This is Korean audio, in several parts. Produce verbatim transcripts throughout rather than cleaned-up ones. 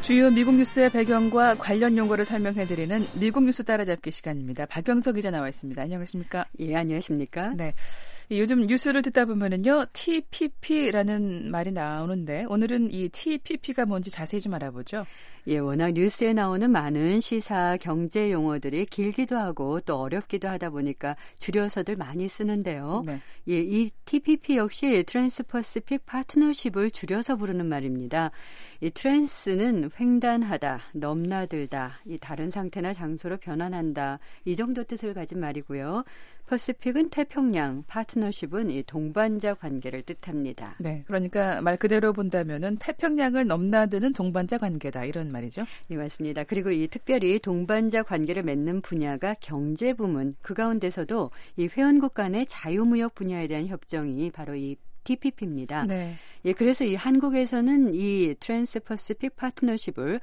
주요 미국 뉴스의 배경과 관련 용어를 설명해드리는 미국 뉴스 따라잡기 시간입니다. 박영석 기자 나와 있습니다. 안녕하십니까? 예, 안녕하십니까? 네. 요즘 뉴스를 듣다 보면은요, 티피피라는 말이 나오는데 오늘은 이 티피피가 뭔지 자세히 좀 알아보죠. 예, 워낙 뉴스에 나오는 많은 시사, 경제 용어들이 길기도 하고 또 어렵기도 하다 보니까 줄여서들 많이 쓰는데요. 네. 예, 이 티피피 역시 트랜스퍼시픽 파트너십을 줄여서 부르는 말입니다. 이 트랜스는 횡단하다, 넘나들다, 이 다른 상태나 장소로 변환한다, 이 정도 뜻을 가진 말이고요. 퍼시픽은 태평양, 파트너십은 이 동반자 관계를 뜻합니다. 네, 그러니까 말 그대로 본다면은 태평양을 넘나드는 동반자 관계다 이런 말이죠. 네, 맞습니다. 그리고 이 특별히 동반자 관계를 맺는 분야가 경제 부문, 그 가운데서도 이 회원국 간의 자유무역 분야에 대한 협정이 바로 이 티피피입니다. 네. 예, 그래서 이 한국에서는 이 트랜스퍼시픽 파트너십을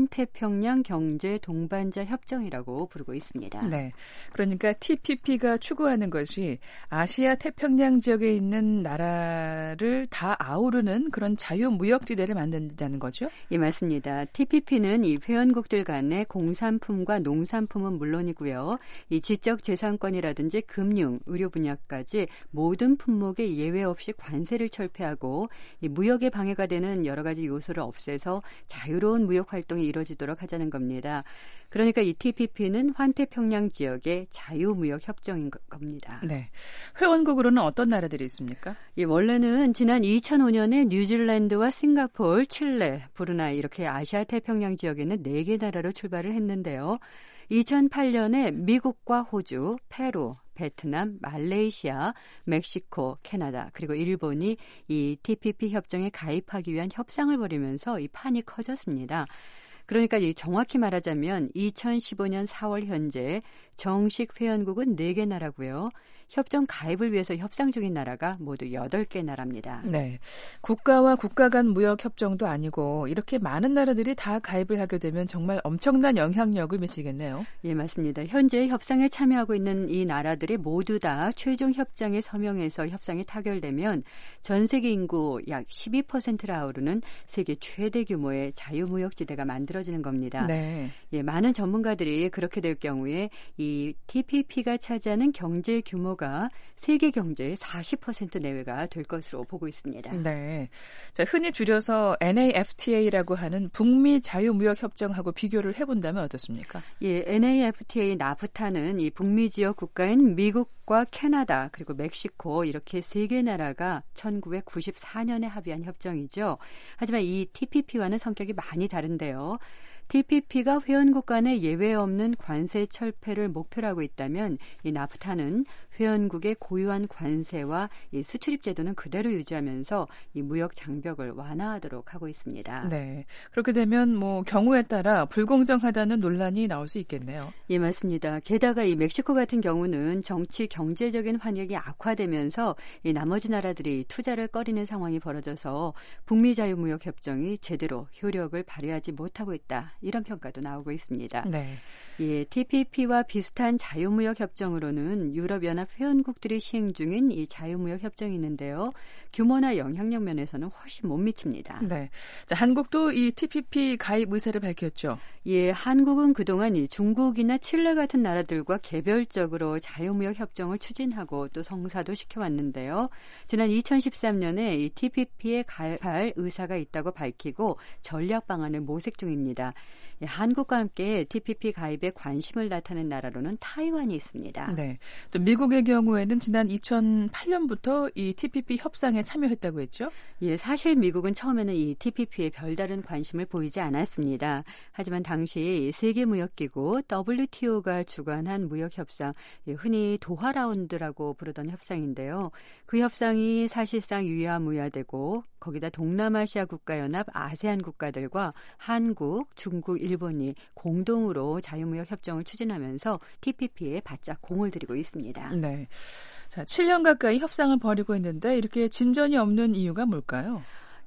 환태평양 경제 동반자 협정이라고 부르고 있습니다. 네. 그러니까 티피피가 추구하는 것이 아시아 태평양 지역에 있는 나라를 다 아우르는 그런 자유무역지대를 만든다는 거죠? 예, 맞습니다. 티피피는 이 회원국들 간의 공산품과 농산품은 물론이고요. 이 지적재산권이라든지 금융, 의료 분야까지 모든 품목에 예외 없이 관세를 철폐하고 이 무역에 방해가 되는 여러 가지 요소를 없애서 자유로운 무역 활동이 이루어지도록 하자는 겁니다. 그러니까 이 티피피는 환태평양 지역의 자유무역 협정인 겁니다. 네. 회원국으로는 어떤 나라들이 있습니까? 예, 원래는 지난 이천오 년에 뉴질랜드와 싱가포르, 칠레, 브루나이 이렇게 아시아 태평양 지역에는 네 개 나라로 출발을 했는데요. 이천팔 년에 미국과 호주, 페루, 베트남, 말레이시아, 멕시코, 캐나다 그리고 일본이 이 티피피 협정에 가입하기 위한 협상을 벌이면서 이 판이 커졌습니다. 그러니까 이 정확히 말하자면 이천십오 년 사월 현재 정식 회원국은 네 개 나라고요. 협정 가입을 위해서 협상 중인 나라가 모두 여덟 개 나라입니다. 네, 국가와 국가 간 무역 협정도 아니고 이렇게 많은 나라들이 다 가입을 하게 되면 정말 엄청난 영향력을 미치겠네요. 예, 맞습니다. 현재 협상에 참여하고 있는 이 나라들이 모두 다 최종 협정에 서명해서 협상이 타결되면 전 세계 인구 약 십이 퍼센트를 아우르는 세계 최대 규모의 자유무역지대가 만들어지는 겁니다. 네. 예, 많은 전문가들이 그렇게 될 경우에 이 티피피가 차지하는 경제 규모가 세계 경제의 사십 퍼센트 내외가 될 것으로 보고 있습니다. 네, 자, 흔히 줄여서 엔에이에프티에이라고 하는 북미 자유무역 협정하고 비교를 해본다면 어떻습니까? 예, 엔에이에프티에이 나프타는 이 북미 지역 국가인 미국과 캐나다 그리고 멕시코 이렇게 세 개 나라가 천구백구십사 년에 합의한 협정이죠. 하지만 이 티피피와는 성격이 많이 다른데요. 티피피가 회원국 간의 예외 없는 관세 철폐를 목표로 하고 있다면 이 나프타는 회원국의 고유한 관세와 이 수출입 제도는 그대로 유지하면서 이 무역 장벽을 완화하도록 하고 있습니다. 네, 그렇게 되면 뭐 경우에 따라 불공정하다는 논란이 나올 수 있겠네요. 예, 맞습니다. 게다가 이 멕시코 같은 경우는 정치 경제적인 환경이 악화되면서 이 나머지 나라들이 투자를 꺼리는 상황이 벌어져서 북미 자유무역 협정이 제대로 효력을 발휘하지 못하고 있다. 이런 평가도 나오고 있습니다. 네. 예, 티피피와 비슷한 자유무역 협정으로는 유럽연합 회원국들이 시행 중인 이 자유무역 협정이 있는데요. 규모나 영향력 면에서는 훨씬 못 미칩니다. 네. 자, 한국도 이 티피피 가입 의사를 밝혔죠. 예, 한국은 그동안 이 중국이나 칠레 같은 나라들과 개별적으로 자유무역 협정을 추진하고 또 성사도 시켜왔는데요. 지난 이천십삼 년에 이 티피피에 가입할 의사가 있다고 밝히고 전략 방안을 모색 중입니다. 예, 한국과 함께 티피피 가입에 관심을 나타낸 나라로는 타이완이 있습니다. 네. 또 미국의 경우에는 지난 이천팔 년부터 이 티피피 협상에 참여했다고 했죠? 예, 사실 미국은 처음에는 이 티피피에 별다른 관심을 보이지 않았습니다. 하지만 당시 세계무역기구 더블유티오가 주관한 무역협상, 예, 흔히 도하 라운드라고 부르던 협상인데요. 그 협상이 사실상 유야무야되고 거기다 동남아시아 국가연합 아세안 국가들과 한국, 중국, 일본이 공동으로 자유무역 협정을 추진하면서 티피피에 바짝 공을 들이고 있습니다. 네. 자, 칠 년 가까이 협상을 벌이고 있는데 이렇게 진전이 없는 이유가 뭘까요?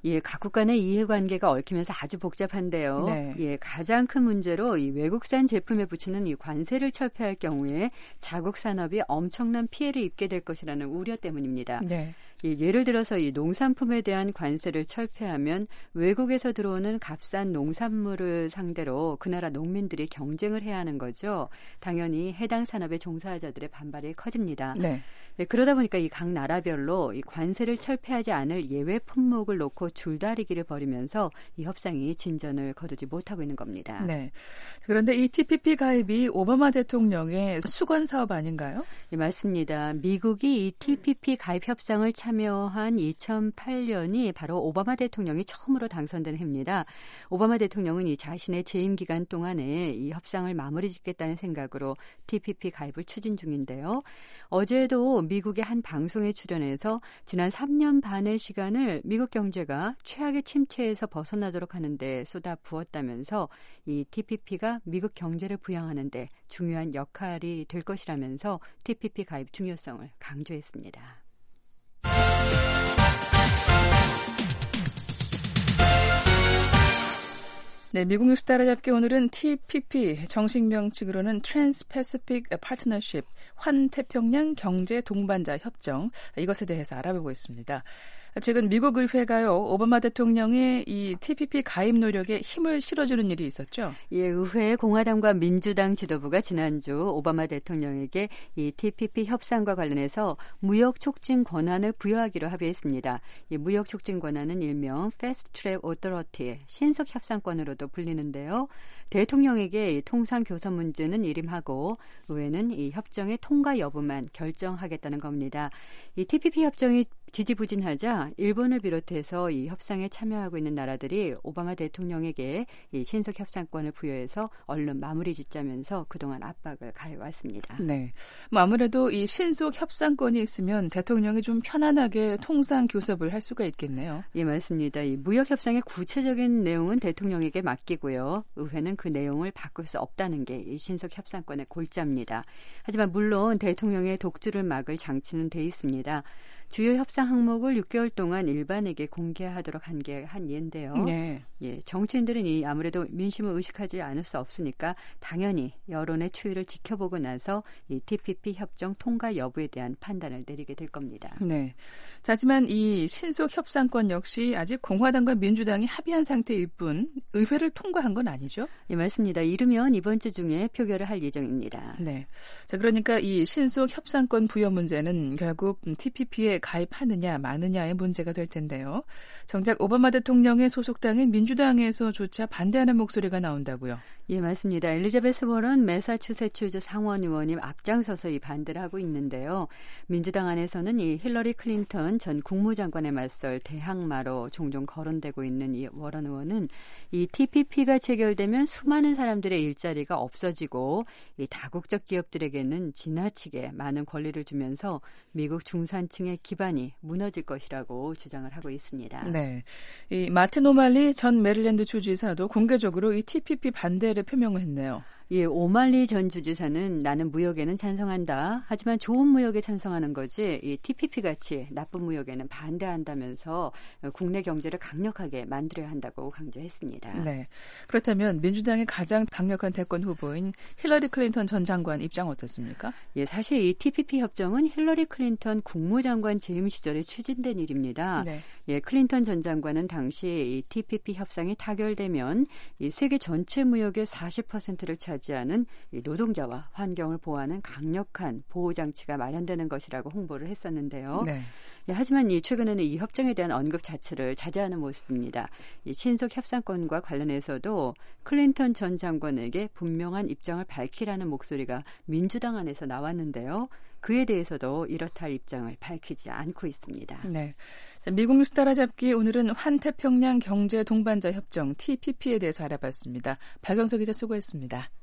예, 각국 간의 이해관계가 얽히면서 아주 복잡한데요. 네. 예, 가장 큰 문제로 이 외국산 제품에 붙이는 이 관세를 철폐할 경우에 자국 산업이 엄청난 피해를 입게 될 것이라는 우려 때문입니다. 네. 예, 예를 들어서 이 농산품에 대한 관세를 철폐하면 외국에서 들어오는 값싼 농산물을 상대로 그 나라 농민들이 경쟁을 해야 하는 거죠. 당연히 해당 산업의 종사자들의 반발이 커집니다. 네. 네, 그러다 보니까 이 각 나라별로 이 관세를 철폐하지 않을 예외 품목을 놓고 줄다리기를 벌이면서 이 협상이 진전을 거두지 못하고 있는 겁니다. 네. 그런데 이 티피피 가입이 오바마 대통령의 수건 사업 아닌가요? 네, 맞습니다. 미국이 이 티피피 가입 협상을 참여한 이천팔 년이 바로 오바마 대통령이 처음으로 당선된 해입니다. 오바마 대통령은 이 자신의 재임 기간 동안에 이 협상을 마무리 짓겠다는 생각으로 티피피 가입을 추진 중인데요. 어제도 미국의 한 방송에 출연해서 지난 삼 년 반의 시간을 미국 경제가 최악의 침체에서 벗어나도록 하는데 쏟아부었다면서 이 티피피가 미국 경제를 부양하는 데 중요한 역할이 될 것이라면서 티피피 가입 중요성을 강조했습니다. 네, 미국 뉴스 따라잡기 오늘은 티피피, 정식 명칭으로는 Trans-Pacific Partnership, 환태평양 경제 동반자 협정, 이것에 대해서 알아보고 있습니다. 최근 미국 의회가요, 오바마 대통령의 이 티피피 가입 노력에 힘을 실어주는 일이 있었죠? 예, 의회 공화당과 민주당 지도부가 지난주 오바마 대통령에게 이 티피피 협상과 관련해서 무역 촉진 권한을 부여하기로 합의했습니다. 이 무역 촉진 권한은 일명 Fast Track Authority, 신속 협상권으로도 불리는데요. 대통령에게 통상 교섭 문제는 일임하고 의회는 이 협정의 통과 여부만 결정하겠다는 겁니다. 이 티피피 협정이 지지부진하자 일본을 비롯해서 이 협상에 참여하고 있는 나라들이 오바마 대통령에게 이 신속 협상권을 부여해서 얼른 마무리 짓자면서 그동안 압박을 가해왔습니다. 네, 뭐 아무래도 이 신속 협상권이 있으면 대통령이 좀 편안하게 통상 교섭을 할 수가 있겠네요. 예, 맞습니다. 이 무역 협상의 구체적인 내용은 대통령에게 맡기고요. 의회는 그 내용을 바꿀 수 없다는 게 이 신속 협상권의 골자입니다. 하지만 물론 대통령의 독주를 막을 장치는 돼 있습니다. 주요 협상 항목을 육 개월 동안 일반에게 공개하도록 한 게 한 예인데요. 네. 예, 정치인들은 이 아무래도 민심을 의식하지 않을 수 없으니까 당연히 여론의 추이를 지켜보고 나서 이 티피피 협정 통과 여부에 대한 판단을 내리게 될 겁니다. 네. 하지만 이 신속 협상권 역시 아직 공화당과 민주당이 합의한 상태일 뿐 의회를 통과한 건 아니죠? 예, 맞습니다. 이르면 이번 주 중에 표결을 할 예정입니다. 네. 자, 그러니까 이 신속 협상권 부여 문제는 결국 티피피에 가입하느냐 마느냐의 문제가 될 텐데요. 정작 오바마 대통령의 소속당인 민주당에서조차 반대하는 목소리가 나온다고요. 예, 맞습니다. 엘리자베스 워런 매사추세츠주 상원 의원이 앞장서서 이 반대를 하고 있는데요. 민주당 안에서는 이 힐러리 클린턴 전 국무장관에 맞설 대항마로 종종 거론되고 있는 이 워런 의원은 이 티피피가 체결되면 수많은 사람들의 일자리가 없어지고 이 다국적 기업들에게는 지나치게 많은 권리를 주면서 미국 중산층의 기반이 무너질 것이라고 주장을 하고 있습니다. 네, 이 마틴 오말리 전 메릴랜드 주지사도 공개적으로 이 티피피 반대를 표명을 했네요. 예, 오말리 전 주지사는 나는 무역에는 찬성한다. 하지만 좋은 무역에 찬성하는 거지 이 티피피 같이 나쁜 무역에는 반대한다면서 국내 경제를 강력하게 만들어야 한다고 강조했습니다. 네, 그렇다면 민주당의 가장 강력한 대권 후보인 힐러리 클린턴 전 장관 입장 어떻습니까? 예, 사실 이 티피피 협정은 힐러리 클린턴 국무장관 재임 시절에 추진된 일입니다. 네. 예, 클린턴 전 장관은 당시 이 티피피 협상이 타결되면 이 세계 전체 무역의 사십 퍼센트를 차지하는 이 노동자와 환경을 보호하는 강력한 보호 장치가 마련되는 것이라고 홍보를 했었는데요. 네. 예, 하지만 이 최근에는 이 협정에 대한 언급 자체를 자제하는 모습입니다. 이 신속 협상권과 관련해서도 클린턴 전 장관에게 분명한 입장을 밝히라는 목소리가 민주당 안에서 나왔는데요. 그에 대해서도 이렇다 할 입장을 밝히지 않고 있습니다. 네, 미국 뉴스 따라잡기 오늘은 환태평양 경제 동반자 협정 티피피에 대해서 알아봤습니다. 박영석 기자 수고했습니다.